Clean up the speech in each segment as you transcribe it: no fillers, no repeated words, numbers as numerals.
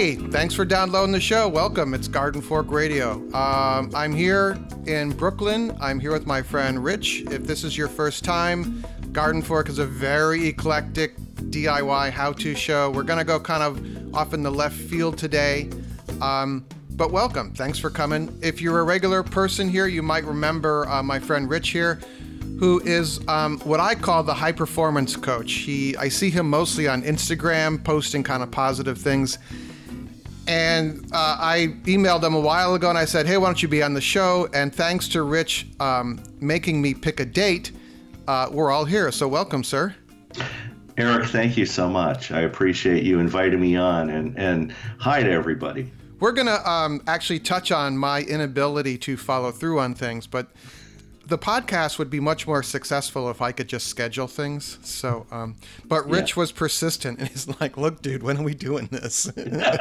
Hey, thanks for downloading the show. Welcome. It's Garden Fork Radio. I'm here in Brooklyn. I'm here with my friend Rich. If this is your first time, Garden Fork is a very eclectic DIY how-to show. We're going to go kind of off in the left field today. But welcome. Thanks for coming. If you're a regular person here, you might remember my friend Rich here, who is what I call the high performance coach. I see him mostly on Instagram, posting kind of positive things. And I emailed him a while ago and I said, hey, why don't you be on the show? And thanks to Rich making me pick a date, we're all here. So welcome, sir. Eric, thank you so much. I appreciate you inviting me on, and hi to everybody. We're going to actually touch on my inability to follow through on things, but the podcast would be much more successful if I could just schedule things. So, but Rich was persistent, and he's like, look, dude, when are we doing this?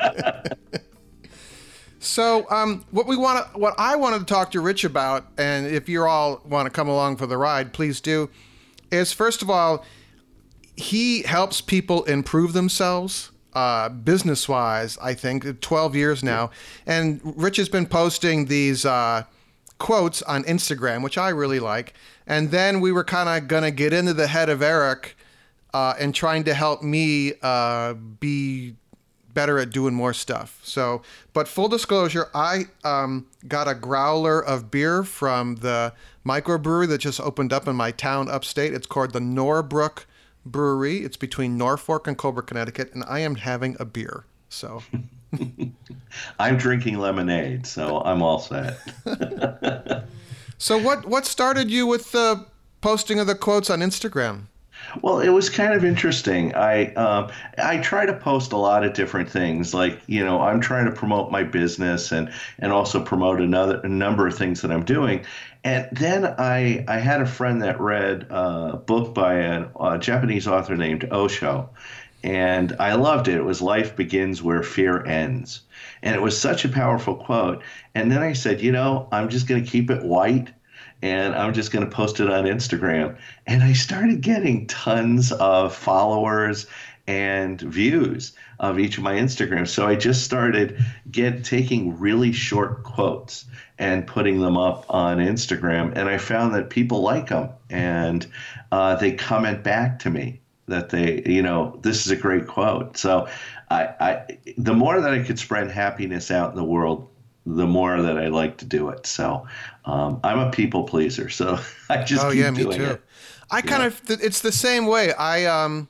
So, what I wanted to talk to Rich about, and if you all want to come along for the ride, please do, is first of all, he helps people improve themselves, business-wise, I think, 12 years now. And Rich has been posting these quotes on Instagram, which I really like. And then we were kind of going to get into the head of Eric and trying to help me be better at doing more stuff. So, but full disclosure, I got a growler of beer from the microbrewery that just opened up in my town upstate. It's called the Norbrook Brewery. It's between Norfolk and Colbert, Connecticut, and I am having a beer. So I'm drinking lemonade, so I'm all set. So what started you with the posting of the quotes on Instagram? Well, it was kind of interesting. I try to post a lot of different things. Like, I'm trying to promote my business and also promote a number of things that I'm doing. And then I had a friend that read a book by a Japanese author named Osho. And I loved it. It was Life Begins Where Fear Ends. And it was such a powerful quote. And then I said, I'm just going to keep it white and I'm just going to post it on Instagram. And I started getting tons of followers and views of each of my Instagrams. So I just started taking really short quotes and putting them up on Instagram. And I found that people like them and they comment back to me that this is a great quote. So the more that I could spread happiness out in the world, the more that I like to do it. So I'm a people pleaser. So I just keep doing me too. it. I kind of, it's the same way. I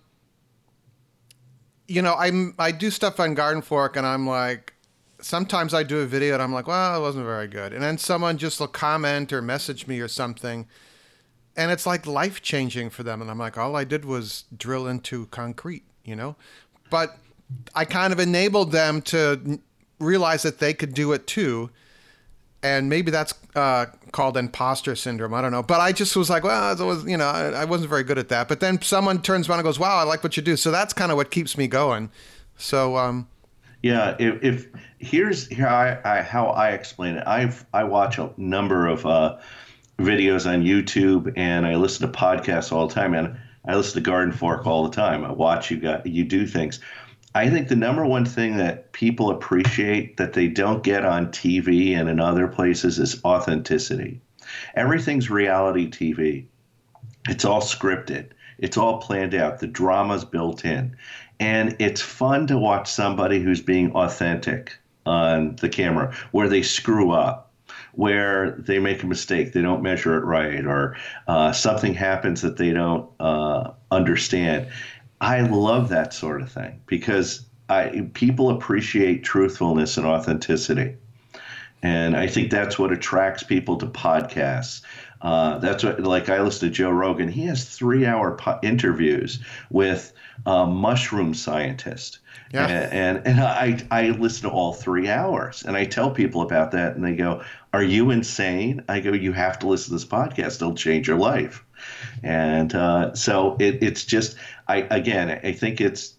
do stuff on Garden Fork and I'm like, sometimes I do a video and I'm like, well, it wasn't very good. And then someone just will comment or message me or something. And it's like life-changing for them. And I'm like, all I did was drill into concrete, But I kind of enabled them to realize that they could do it too. And maybe that's called imposter syndrome. I don't know. But I just was like, well, it was, I wasn't very good at that. But then someone turns around and goes, wow, I like what you do. So that's kind of what keeps me going. So, yeah, here's how I explain it. I watch a number of videos on YouTube, and I listen to podcasts all the time, and I listen to Garden Fork all the time. I watch you do things. I think the number one thing that people appreciate that they don't get on TV and in other places is authenticity. Everything's reality TV. It's all scripted. It's all planned out. The drama's built in. And it's fun to watch somebody who's being authentic on the camera, where they screw up, where they make a mistake, they don't measure it right, or something happens that they don't understand. I love that sort of thing because people appreciate truthfulness and authenticity. And I think that's what attracts people to podcasts. That's what, like, I listen to Joe Rogan. He has 3-hour interviews with a mushroom scientist. Yeah. And I listen to all 3 hours, and I tell people about that, and they go, are you insane? I go, you have to listen to this podcast. It'll change your life. And so it's just, I think it's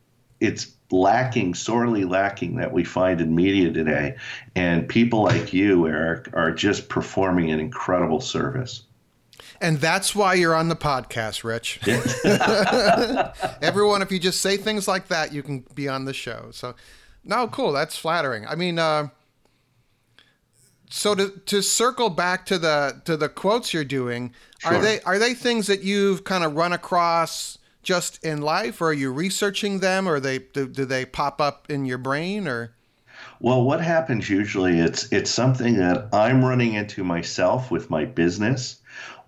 sorely lacking that we find in media today. And people like you, Eric, are just performing an incredible service. And that's why you're on the podcast, Rich. Everyone, if you just say things like that, you can be on the show. So No, cool. That's flattering. I mean, so to circle back to the quotes you're doing, Sure. are they things that you've kind of run across just in life, or are you researching them, or do they pop up in your brain, or? Well, what happens usually, it's something that I'm running into myself with my business,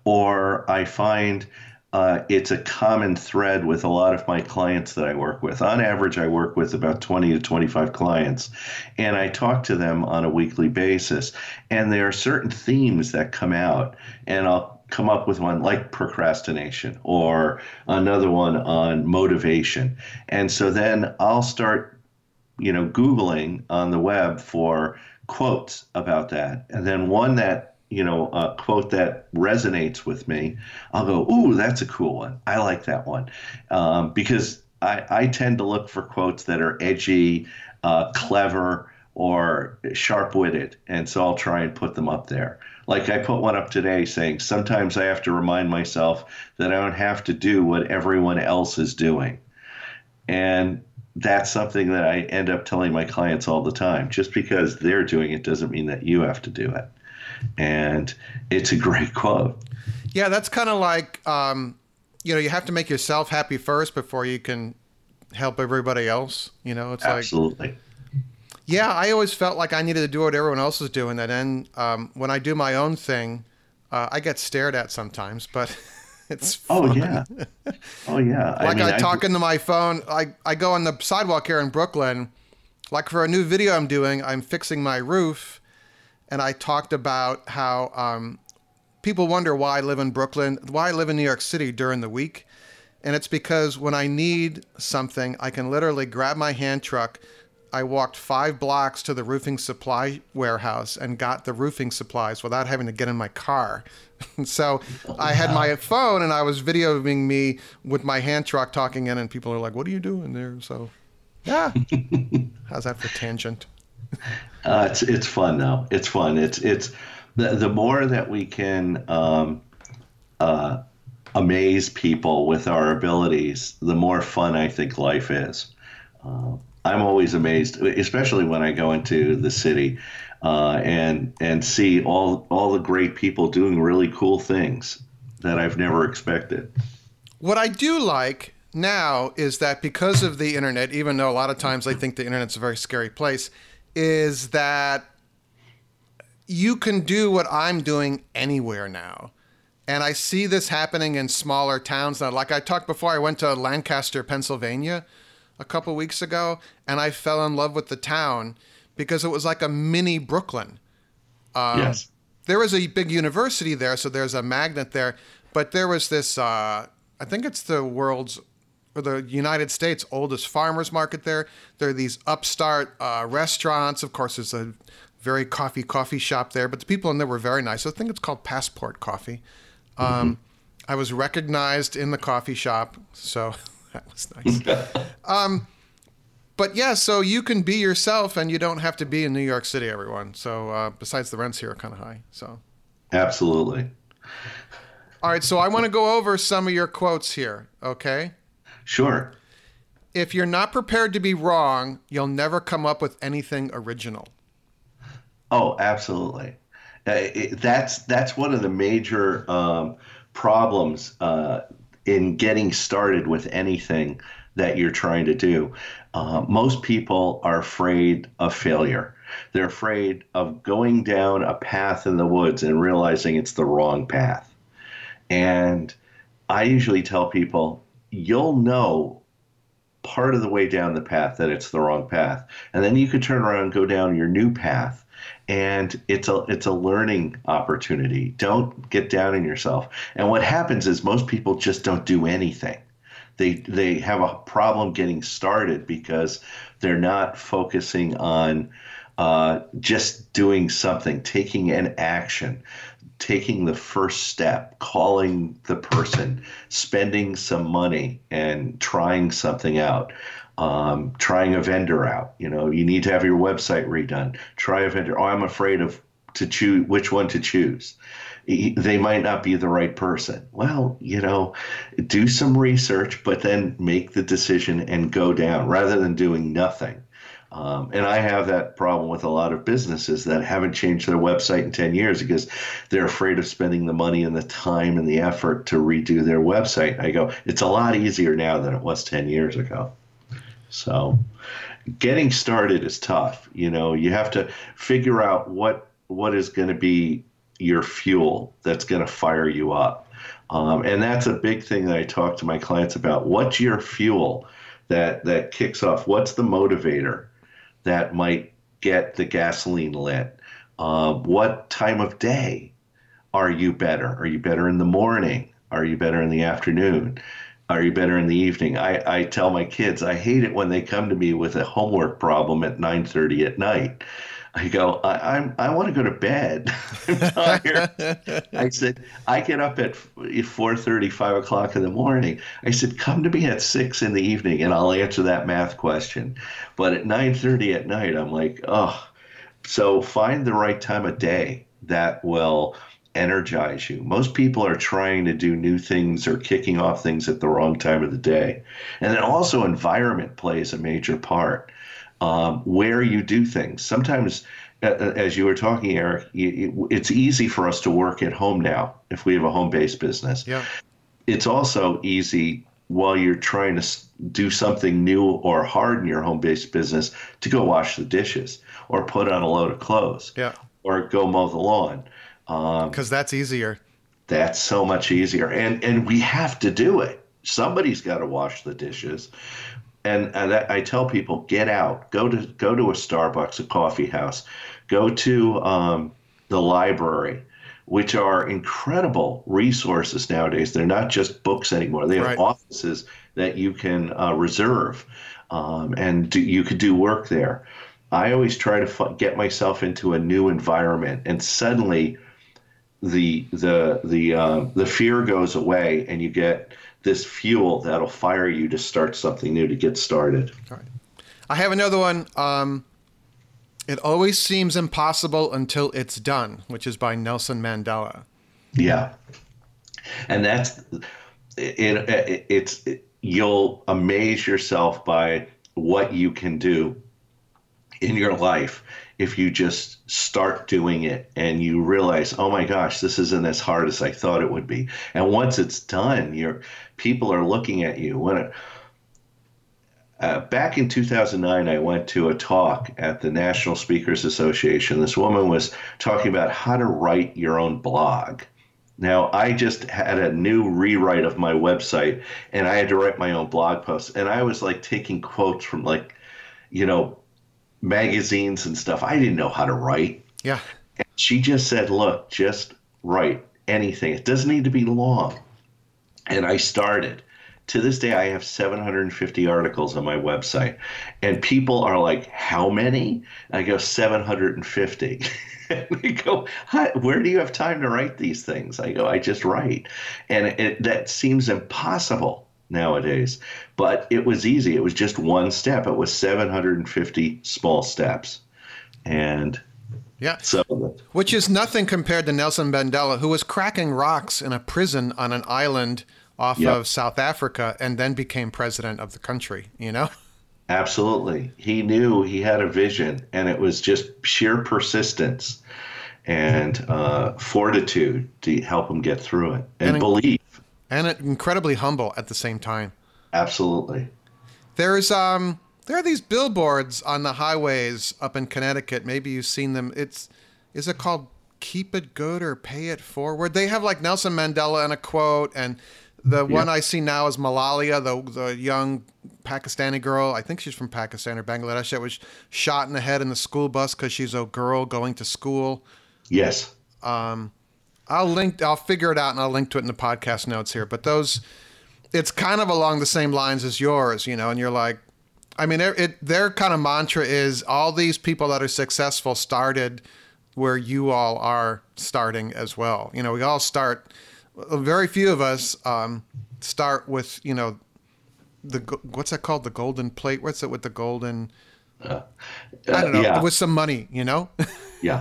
or I find it's a common thread with a lot of my clients that I work with. On average, I work with about 20 to 25 clients, and I talk to them on a weekly basis. And there are certain themes that come out, and I'll come up with one like procrastination or another one on motivation. And so then I'll start, Googling on the web for quotes about that. And then one that, a quote that resonates with me, I'll go, ooh, that's a cool one. I like that one. Because I tend to look for quotes that are edgy, clever, or sharp-witted. And so I'll try and put them up there. Like I put one up today saying, sometimes I have to remind myself that I don't have to do what everyone else is doing. And that's something that I end up telling my clients all the time. Just because they're doing it doesn't mean that you have to do it. And it's a great quote. Yeah, that's kind of like, you have to make yourself happy first before you can help everybody else. It's Absolutely. like, yeah, I always felt like I needed to do what everyone else is doing. And then when I do my own thing, I get stared at sometimes, but it's fun. Oh, yeah. Oh, yeah. I talk into my phone. I go on the sidewalk here in Brooklyn. Like for a new video I'm doing, I'm fixing my roof. And I talked about how people wonder why I live in Brooklyn, why I live in New York City during the week. And it's because when I need something, I can literally grab my hand truck. I walked 5 blocks to the roofing supply warehouse and got the roofing supplies without having to get in my car. So I had my phone and I was videoing me with my hand truck talking in, and people are like, what are you doing there? So, yeah. How's that for tangent? It's fun though. It's fun. It's the more that we can amaze people with our abilities, the more fun I think life is. I'm always amazed, especially when I go into the city and see all the great people doing really cool things that I've never expected. What I do like now is that because of the internet, even though a lot of times I think the internet's a very scary place, is that you can do what I'm doing anywhere now. And I see this happening in smaller towns now. Like I talked before, I went to Lancaster, Pennsylvania a couple weeks ago, and I fell in love with the town because it was like a mini Brooklyn. Yes. There was a big university there, so there's a magnet there. But there was this, I think it's the United States oldest farmers market there. There are these upstart restaurants. Of course, there's a very coffee shop there, but the people in there were very nice. I think it's called Passport Coffee. I was recognized in the coffee shop, so that was nice. But yeah, so you can be yourself, and you don't have to be in New York City, everyone. So besides, the rents here are kind of high. So Absolutely. All right, so I want to go over some of your quotes here, okay? Sure. If you're not prepared to be wrong, you'll never come up with anything original. Oh, absolutely. That's one of the major problems in getting started with anything that you're trying to do. Most people are afraid of failure. They're afraid of going down a path in the woods and realizing it's the wrong path. And I usually tell people, you'll know part of the way down the path that it's the wrong path. And then you could turn around and go down your new path. And it's a learning opportunity. Don't get down on yourself. And what happens is most people just don't do anything. They have a problem getting started because they're not focusing on just doing something, taking an action, taking the first step, calling the person, spending some money, and trying something out. Trying a vendor out. You need to have your website redone. Try a vendor. Oh, I'm afraid to choose which one to choose. They might not be the right person. Well, do some research, but then make the decision and go down rather than doing nothing. And I have that problem with a lot of businesses that haven't changed their website in 10 years because they're afraid of spending the money and the time and the effort to redo their website. I go, it's a lot easier now than it was 10 years ago. So getting started is tough. You have to figure out what is going to be your fuel that's going to fire you up. And that's a big thing that I talk to my clients about. What's your fuel that kicks off? What's the motivator that might get the gasoline lit? What time of day are you better? Are you better in the morning? Are you better in the afternoon? Are you better in the evening? I tell my kids, I hate it when they come to me with a homework problem at 9:30 at night. I go, I want to go to bed. I'm tired. I said, I get up at 4:30, 5 o'clock in the morning. I said, come to me at 6 in the evening and I'll answer that math question. But at 9:30 at night, I'm like, oh. So find the right time of day that will energize you. Most people are trying to do new things or kicking off things at the wrong time of the day. And then also environment plays a major part. Where you do things. Sometimes, as you were talking, Eric, it's easy for us to work at home now if we have a home-based business. Yeah. It's also easy while you're trying to do something new or hard in your home-based business to go wash the dishes or put on a load of clothes or go mow the lawn. Because that's easier. That's so much easier. And we have to do it. Somebody's got to wash the dishes. And I tell people, get out, go to a Starbucks, a coffee house, go to the library, which are incredible resources nowadays. They're not just books anymore. They have offices that you can reserve, and you could do work there. I always try to get myself into a new environment, and suddenly the fear goes away, and you get this fuel that'll fire you to start something new, to get started. All right. I have another one. It always seems impossible until it's done, which is by Nelson Mandela. Yeah. And that's you'll amaze yourself by what you can do in your life if you just start doing it and you realize, oh my gosh, this isn't as hard as I thought it would be. And once it's done, people are looking at you. Back in 2009, I went to a talk at the National Speakers Association. This woman was talking about how to write your own blog. Now, I just had a new rewrite of my website, and I had to write my own blog post. And I was like taking quotes from magazines and stuff. I didn't know how to write. Yeah. And she just said, look, just write anything. It doesn't need to be long. And I started. To this day, I have 750 articles on my website. And people are like, how many? I go, 750. And they go, where do you have time to write these things? I go, I just write. And that seems impossible nowadays, but it was easy. It was just one step. It was 750 small steps. And so, which is nothing compared to Nelson Mandela, who was cracking rocks in a prison on an island off of South Africa and then became president of the country, Absolutely. He knew he had a vision, and it was just sheer persistence and fortitude to help him get through it and believe. And incredibly humble at the same time. Absolutely. There are these billboards on the highways up in Connecticut. Maybe you've seen them. Is it called Keep It Good or Pay It Forward? They have like Nelson Mandela and a quote, and the one I see now is Malalia, the young Pakistani girl. I think she's from Pakistan or Bangladesh that was shot in the head in the school bus because she's a girl going to school. Yes. I'll figure it out and I'll link to it in the podcast notes here. But it's kind of along the same lines as yours, and you're like, I mean, their kind of mantra is all these people that are successful started where you all are starting as well. We all start, very few of us start with, what's that called? The golden plate? What's it with the golden? I don't know, with some money, Yeah.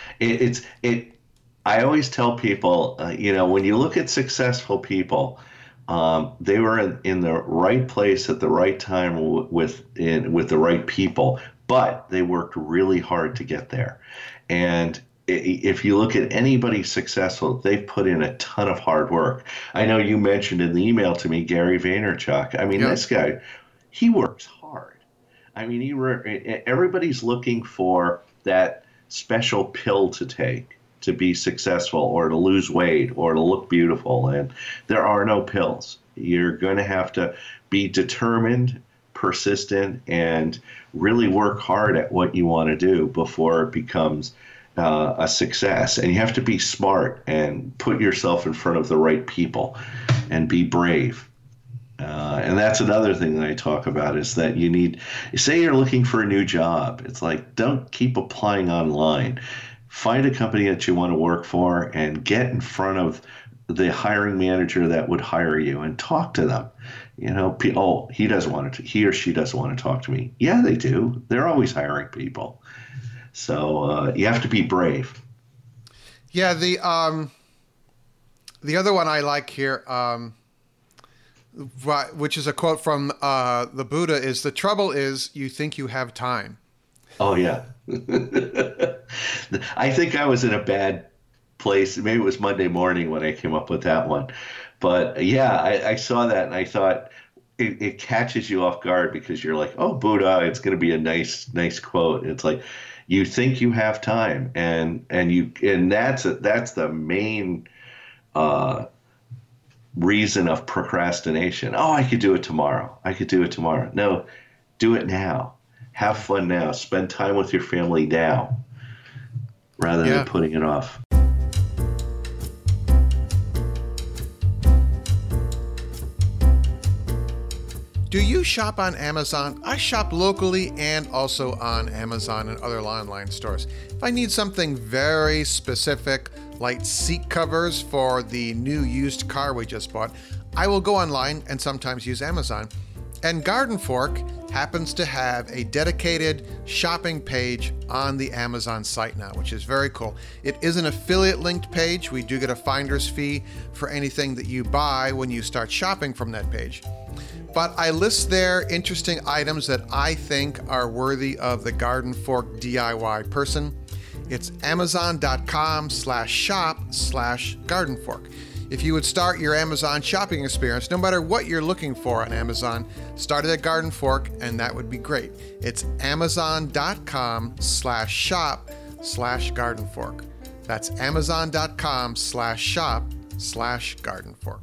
I always tell people, when you look at successful people, they were in the right place at the right time with the right people, but they worked really hard to get there. And if you look at anybody successful, they've put in a ton of hard work. I know you mentioned in the email to me Gary Vaynerchuk. I mean, Yeah. this guy, he works hard. I mean, everybody's looking for that special pill to take to be successful or to lose weight or to look beautiful. And there are no pills. You're going to have to be determined, persistent, and really work hard at what you want to do before it becomes a success. And you have to be smart and put yourself in front of the right people and be brave. And that's another thing that I talk about is that you need, say you're looking for a new job. It's like, don't keep applying online. Find a company that you want to work for and get in front of the hiring manager that would hire you and talk to them. You know, oh, he or she doesn't want to talk to me. Yeah, they do. They're always hiring people. So you have to be brave. Yeah, the other one I like here, which is a quote from the Buddha, is the trouble is you think you have time. Oh, yeah. I think I was in a bad place. Maybe it was Monday morning when I came up with that one. But yeah, I saw that and I thought it catches you off guard because you're like, oh, Buddha, it's going to be a nice quote. It's like, you think you have time, and that's the main reason of procrastination. Oh, I could do it tomorrow. No, do it now. Have fun now. Spend time with your family now, rather than putting it off. Do you shop on Amazon? I shop locally and also on Amazon and other online stores. If I need something very specific, like seat covers for the new used car we just bought, I will go online and sometimes use Amazon. And Garden Fork happens to have a dedicated shopping page on the Amazon site now, which is very cool. It is an affiliate linked page. We do get a finder's fee for anything that you buy when you start shopping from that page. But I list there interesting items that I think are worthy of the Garden Fork DIY person. It's amazon.com/shop/gardenfork. If you would start your Amazon shopping experience, no matter what you're looking for on Amazon, start it at Garden Fork, and that would be great. It's amazon.com/shop/gardenfork. That's amazon.com/shop/gardenfork.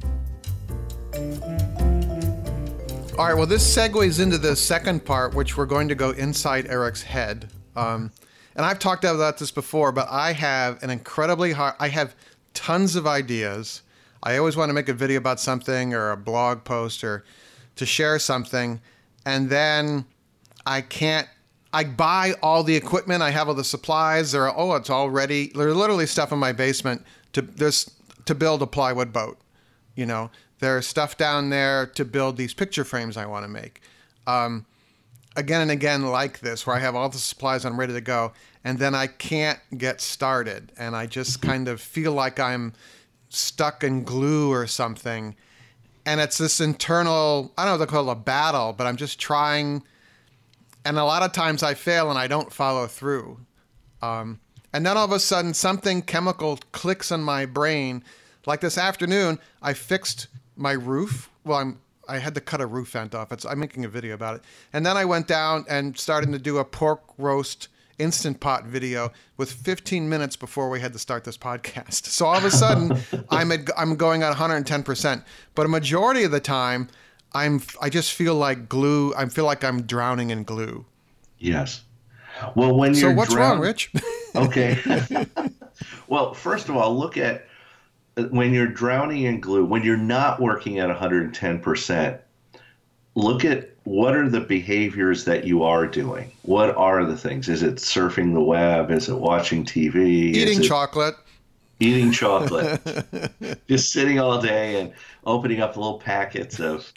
All right, well, this segues into the second part, which we're going to go inside Eric's head. And I've talked about this before, but I have I have tons of ideas. I always want to make a video about something or a blog post or to share something. And then I buy all the equipment. I have all the supplies. It's all ready. There's literally stuff in my basement to build a plywood boat. You know, there's stuff down there to build these picture frames I want to make. Again and again like this, where I have all the supplies, I'm ready to go. And then I can't get started. And I just kind of feel like I'm stuck in glue or something. And it's this internal, I don't know if they call it a battle, but I'm just trying. And a lot of times I fail and I don't follow through. And then all of a sudden something chemical clicks in my brain. Like this afternoon, I fixed my roof. Well, I had to cut a roof vent off. I'm making a video about it. And then I went down and started to do a pork roast Instant Pot video with 15 minutes before we had to start this podcast. So all of a sudden, I'm going at 110%. But a majority of the time, I just feel like glue. I feel like I'm drowning in glue. Yes. Well, when you're what's wrong, Rich? Okay. Well, first of all, look at when you're drowning in glue, when you're not working at 110%, look at what are the behaviors that you are doing. What are the things? Is it surfing the web? Is it watching TV? Eating chocolate. Eating chocolate. Just sitting all day and opening up little packets of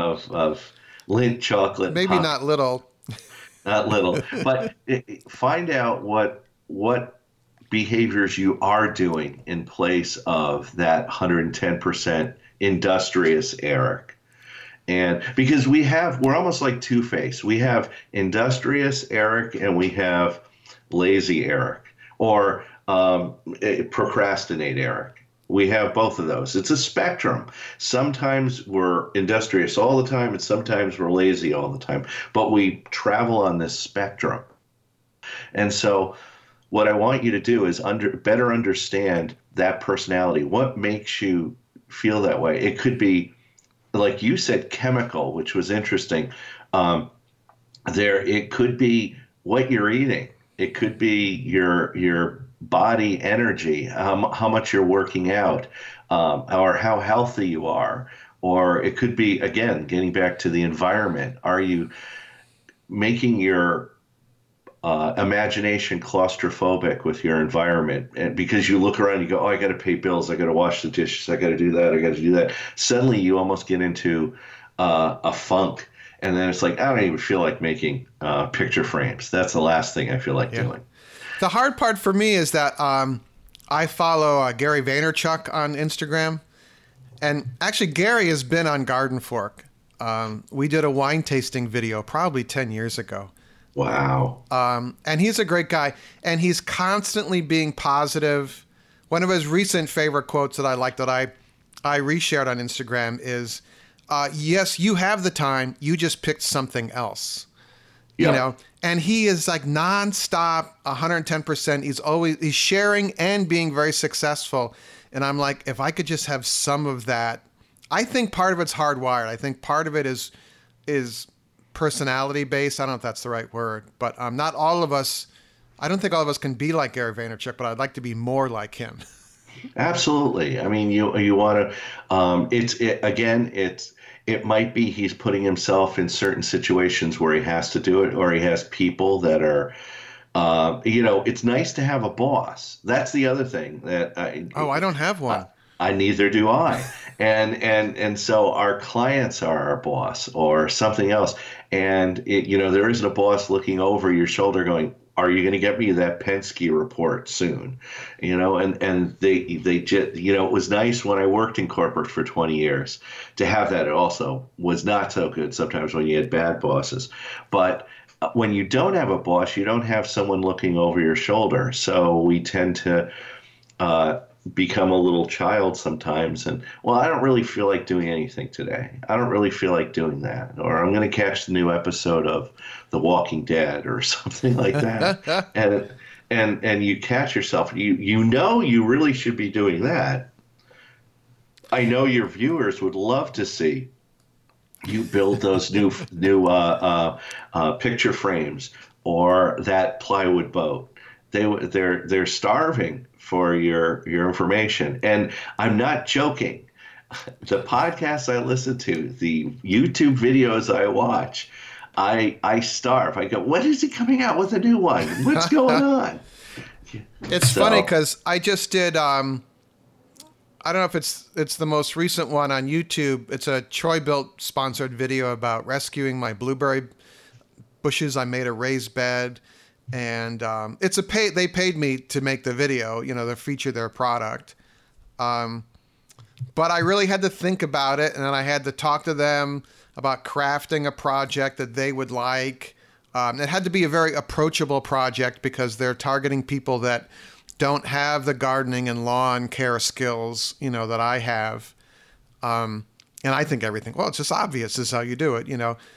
Lindt chocolate. Maybe not little. Not little. But find out what behaviors you are doing in place of that 110% industrious Eric. And because we're almost like Two-Face. We have industrious Eric and we have lazy Eric, or procrastinate Eric. We have both of those. It's a spectrum. Sometimes we're industrious all the time, and sometimes we're lazy all the time. But we travel on this spectrum. And so what I want you to do is better understand that personality. What makes you feel that way? It could be, like you said, chemical, which was interesting. It could be what you're eating. It could be your body energy, how much you're working out, or how healthy you are. Or it could be, again, getting back to the environment. Are you making your imagination claustrophobic with your environment? And because you look around, you go, oh, I got to pay bills, I got to wash the dishes, I got to do that, I got to do that. Suddenly you almost get into a funk. And then it's like, I don't even feel like making picture frames. That's the last thing I feel like doing. The hard part for me is that I follow Gary Vaynerchuk on Instagram. And actually, Gary has been on Garden Fork. We did a wine tasting video probably 10 years ago. Wow. And he's a great guy. And he's constantly being positive. One of his recent favorite quotes that I like that I reshared on Instagram is, yes, you have the time. You just picked something else. Yep. You know, and he is like nonstop, 110%. He's sharing and being very successful. And I'm like, if I could just have some of that. I think part of it's hardwired. I think part of it is personality based. I don't know if that's the right word, but not all of us. I don't think all of us can be like Gary Vaynerchuk, but I'd like to be more like him. Absolutely. I mean, you want to. It might be he's putting himself in certain situations where he has to do it, or he has people that are. It's nice to have a boss. That's the other thing that I don't have one. I neither do I. And so our clients are our boss or something else. And there isn't a boss looking over your shoulder going, are you going to get me that Penske report soon? And they just, it was nice when I worked in corporate for 20 years to have that. It also was not so good sometimes when you had bad bosses. But when you don't have a boss, you don't have someone looking over your shoulder. So we tend to become a little child sometimes. And, well, I don't really feel like doing anything today. I don't really feel like doing that. Or I'm going to catch the new episode of The Walking Dead or something like that. and you catch yourself. You really should be doing that. I know your viewers would love to see you build those new picture frames or that plywood boat. They're starving for your information. And I'm not joking. The podcasts I listen to, the YouTube videos I watch, I starve. I go, when is he coming out with a new one? What's going on? It's funny because I just did, I don't know if it's the most recent one on YouTube. It's a Troy-Bilt sponsored video about rescuing my blueberry bushes. I made a raised bed. And they paid me to make the video, to feature their product. But I really had to think about it, and then I had to talk to them about crafting a project that they would like. It had to be a very approachable project because they're targeting people that don't have the gardening and lawn care skills, that I have. And I think it's just obvious. This is how you do it,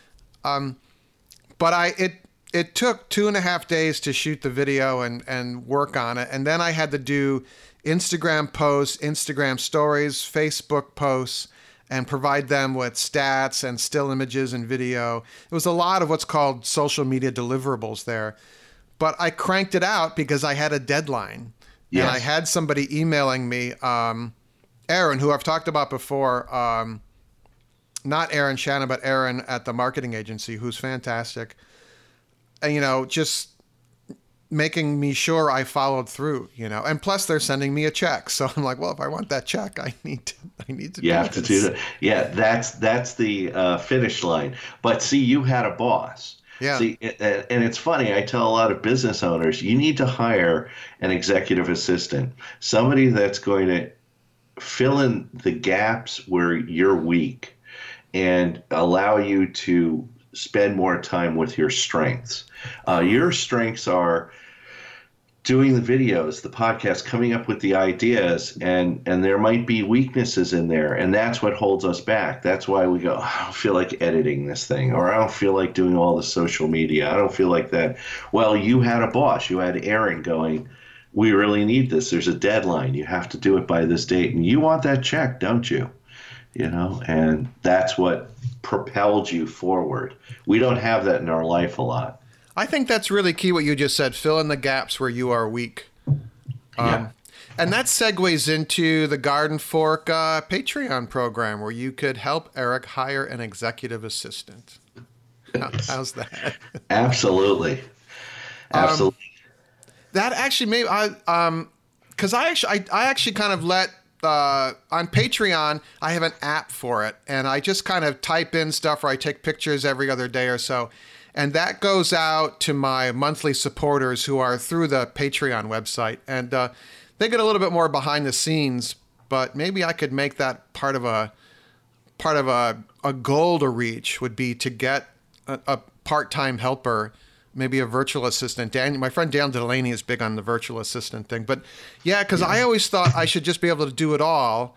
But it took 2.5 days to shoot the video and work on it. And then I had to do Instagram posts, Instagram stories, Facebook posts, and provide them with stats and still images and video. It was a lot of what's called social media deliverables there. But I cranked it out because I had a deadline. Yes. And I had somebody emailing me, Aaron, who I've talked about before, not Aaron Shannon, but Aaron at the marketing agency, who's fantastic. And, just making me sure I followed through, and plus they're sending me a check. So I'm like, well, if I want that check, I need to do this. You have to do that. Yeah. That's the finish line. But see, you had a boss. Yeah. See, and it's funny. I tell a lot of business owners, you need to hire an executive assistant, somebody that's going to fill in the gaps where you're weak. and allow you to spend more time with your strengths. Your strengths are doing the videos, the podcast, coming up with the ideas, and there might be weaknesses in there, and that's what holds us back. That's why we go, I don't feel like editing this thing, or I don't feel like doing all the social media. I don't feel like that. Well, you had a boss. You had Aaron going, we really need this. There's a deadline. You have to do it by this date, and you want that check, don't you? You know, and that's what propelled you forward. We don't have that in our life a lot. I think that's really key what you just said. Fill in the gaps where you are weak. Yeah. And that segues into the Garden Fork Patreon program where you could help Eric hire an executive assistant. How's that? Absolutely. Absolutely. That actually made because I actually kind of let on Patreon I have an app for it, and I just kind of type in stuff, or I take pictures every other day or so. And that goes out to my monthly supporters who are through the Patreon website. And they get a little bit more behind the scenes, but maybe I could make that part of a goal to reach would be to get a part-time helper, maybe a virtual assistant. My friend Dan Delaney is big on the virtual assistant thing. But yeah, because I always thought I should just be able to do it all.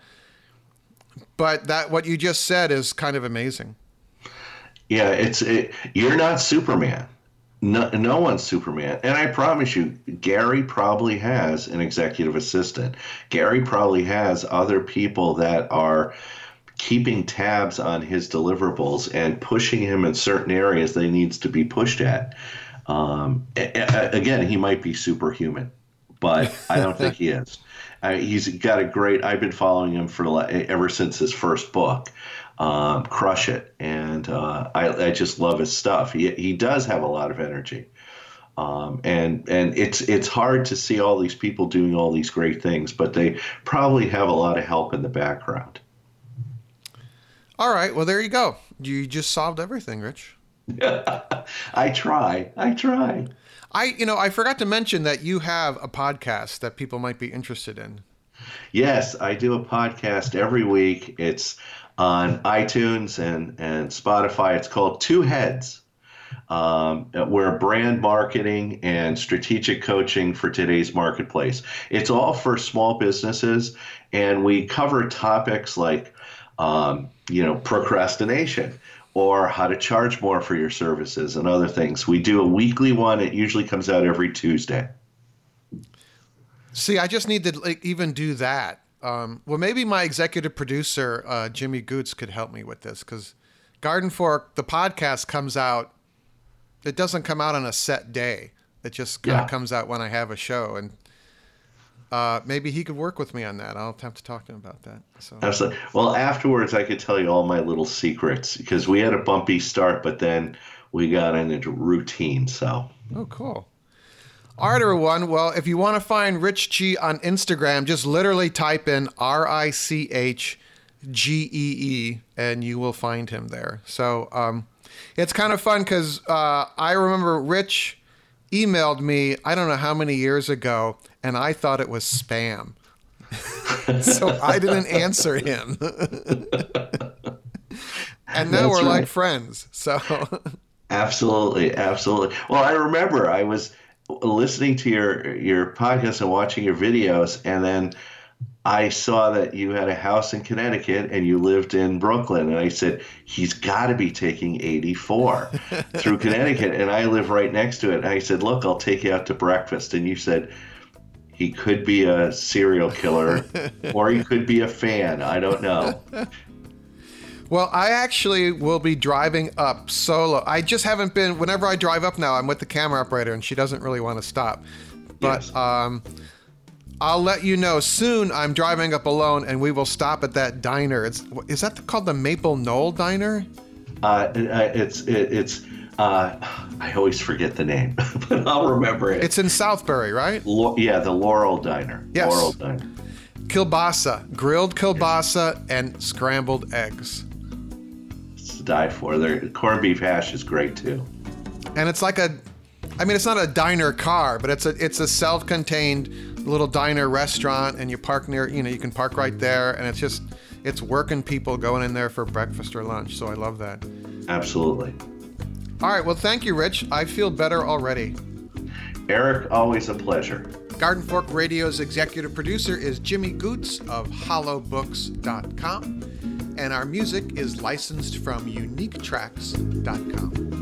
But what you just said is kind of amazing. Yeah, you're not Superman. No one's Superman. And I promise you, Gary probably has an executive assistant. Gary probably has other people that are keeping tabs on his deliverables and pushing him in certain areas that he needs to be pushed at. Again, he might be superhuman, but I don't think he is. He's got I've been following him ever since his first book. Crush It, and I just love his stuff. He does have a lot of energy, and it's hard to see all these people doing all these great things, but they probably have a lot of help in the background. All right, well there you go. You just solved everything, Rich. I try. I forgot to mention that you have a podcast that people might be interested in. Yes, I do a podcast every week. It's on iTunes and Spotify. It's called Two Heads. We're brand marketing and strategic coaching for today's marketplace. It's all for small businesses, and we cover topics like, procrastination or how to charge more for your services and other things. We do a weekly one. It usually comes out every Tuesday. See, I just need to even do that. Well, maybe my executive producer, Jimmy Goots, could help me with this, because Garden Fork, the podcast comes out, it doesn't come out on a set day. It just kind of comes out when I have a show. And maybe he could work with me on that. I'll have to talk to him about that. So. Absolutely. Well, afterwards, I could tell you all my little secrets, because we had a bumpy start, but then we got into routine. So. Oh, cool. All right, everyone. Well, if you want to find Rich G on Instagram, just literally type in RICHGEE and you will find him there. So it's kind of fun because I remember Rich emailed me, I don't know how many years ago, and I thought it was spam. So I didn't answer him. And now we're like friends. So Absolutely. Well, I remember I was listening to your podcast and watching your videos, and then I saw that you had a house in Connecticut and you lived in Brooklyn, and I said, he's got to be taking 84 through Connecticut, and I live right next to it. And I said, look, I'll take you out to breakfast. And you said, he could be a serial killer or he could be a fan. I don't know. Well, I actually will be driving up solo. I just haven't been, whenever I drive up now, I'm with the camera operator and she doesn't really want to stop. But yes. I'll let you know soon. I'm driving up alone and we will stop at that diner. Is that called the Maple Knoll Diner? I always forget the name, but I'll remember it. It's in Southbury, right? The Laurel Diner. Yes. Laurel Diner. Kielbasa, grilled kielbasa and scrambled eggs. To die for. Their corned beef hash is great too. And it's like it's not a diner car, but it's a self-contained little diner restaurant, and you park near, you can park right there, and it's working people going in there for breakfast or lunch. So I love that. Absolutely. All right. Well, thank you, Rich. I feel better already. Eric, always a pleasure. Garden Fork Radio's executive producer is Jimmy Goots of hollowbooks.com, and our music is licensed from uniquetracks.com.